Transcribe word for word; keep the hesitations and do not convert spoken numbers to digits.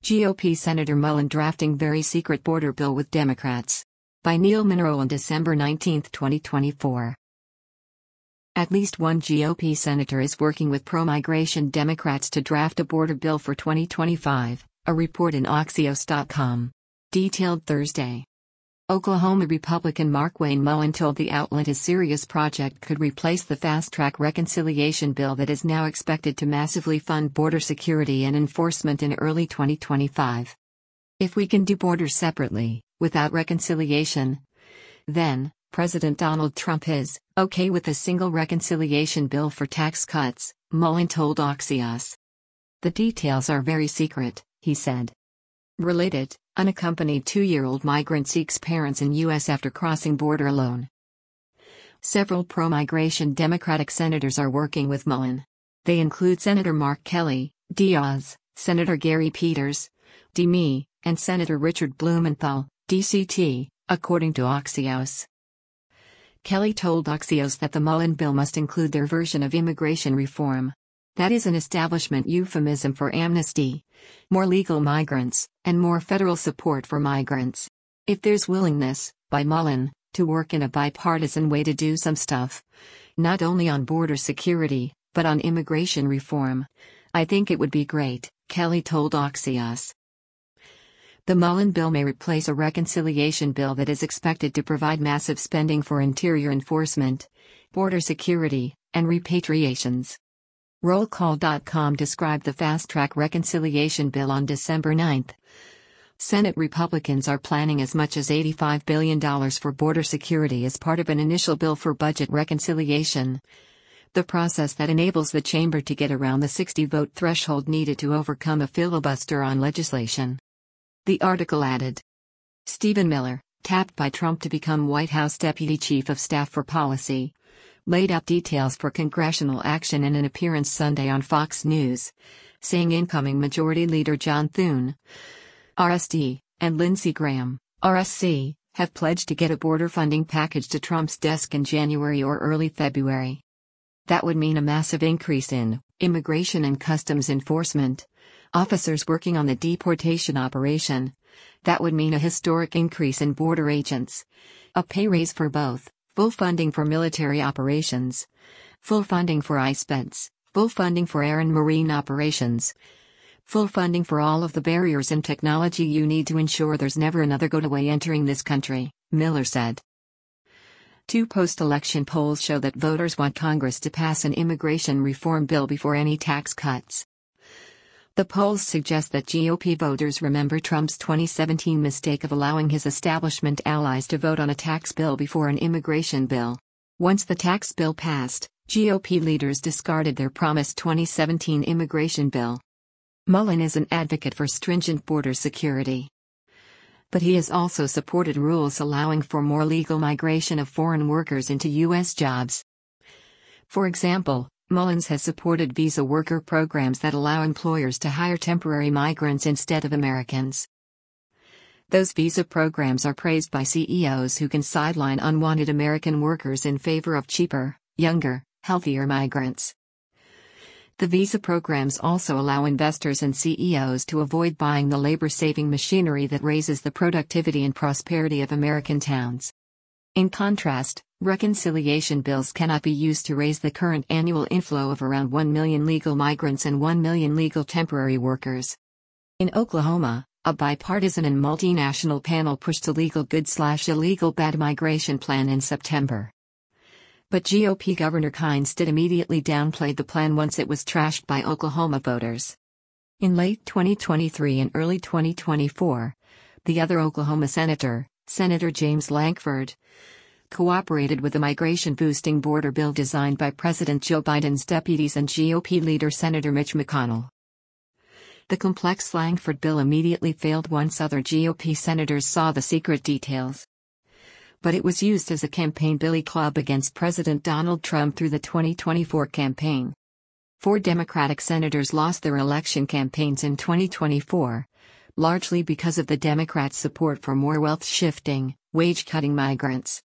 G O P Senator Mullen drafting very secret border bill with Democrats. By Neil Monroe on December nineteenth, twenty twenty-four. At least one G O P senator is working with pro-migration Democrats to draft a border bill for twenty twenty-five, a report in Axios dot com. Detailed Thursday. Oklahoma Republican Markwayne Mullin told the outlet his serious project could replace the fast-track reconciliation bill that is now expected to massively fund border security and enforcement in early twenty twenty-five. If we can do borders separately, without reconciliation, then President Donald Trump is okay with a single reconciliation bill for tax cuts, Mullin told Axios. The details are very secret, he said. Related, unaccompanied two-year-old migrant seeks parents in U S after crossing border alone. Several pro-migration Democratic senators are working with Mullin. They include Senator Mark Kelly, D. Oz, Senator Gary Peters, D. Me, and Senator Richard Blumenthal, D C T, according to Axios. Kelly told Axios that the Mullin bill must include their version of immigration reform. That is an establishment euphemism for amnesty, more legal migrants, and more federal support for migrants. If there's willingness, by Mullin, to work in a bipartisan way to do some stuff, not only on border security, but on immigration reform, I think it would be great, Kelly told Axios. The Mullin bill may replace a reconciliation bill that is expected to provide massive spending for interior enforcement, border security, and repatriations. Roll Call dot com described the fast-track reconciliation bill on December ninth. Senate Republicans are planning as much as eighty-five billion dollars for border security as part of an initial bill for budget reconciliation, the process that enables the chamber to get around the sixty-vote threshold needed to overcome a filibuster on legislation. The article added. Stephen Miller, tapped by Trump to become White House Deputy Chief of Staff for Policy, laid out details for congressional action in an appearance Sunday on Fox News, saying incoming Majority Leader John Thune, R S D, and Lindsey Graham, R S C, have pledged to get a border funding package to Trump's desk in January or early February. That would mean a massive increase in immigration and customs enforcement, officers working on the deportation operation. That would mean a historic increase in border agents, a pay raise for both, full funding for military operations, full funding for ICE beds, full funding for air and marine operations, full funding for all of the barriers and technology you need to ensure there's never another go-away entering this country, Miller said. Two post-election polls show that voters want Congress to pass an immigration reform bill before any tax cuts. The polls suggest that G O P voters remember Trump's twenty seventeen mistake of allowing his establishment allies to vote on a tax bill before an immigration bill. Once the tax bill passed, G O P leaders discarded their promised twenty seventeen immigration bill. Mullin is an advocate for stringent border security. But he has also supported rules allowing for more legal migration of foreign workers into U S jobs. For example, Mullins has supported visa worker programs that allow employers to hire temporary migrants instead of Americans. Those visa programs are praised by C E Os who can sideline unwanted American workers in favor of cheaper, younger, healthier migrants. The visa programs also allow investors and C E Os to avoid buying the labor-saving machinery that raises the productivity and prosperity of American towns. In contrast, reconciliation bills cannot be used to raise the current annual inflow of around one million legal migrants and one million legal temporary workers. In Oklahoma, a bipartisan and multinational panel pushed a legal good-slash-illegal bad migration plan in September. But G O P Governor Kynes did immediately downplay the plan once it was trashed by Oklahoma voters. In late twenty twenty-three and early twenty twenty-four, the other Oklahoma senator, Senator James Lankford, cooperated with the migration-boosting border bill designed by President Joe Biden's deputies and G O P leader Senator Mitch McConnell. The complex Lankford bill immediately failed once other G O P senators saw the secret details. But it was used as a campaign billy club against President Donald Trump through the twenty twenty-four campaign. Four Democratic senators lost their election campaigns in twenty twenty-four, largely because of the Democrats' support for more wealth-shifting, wage-cutting migrants.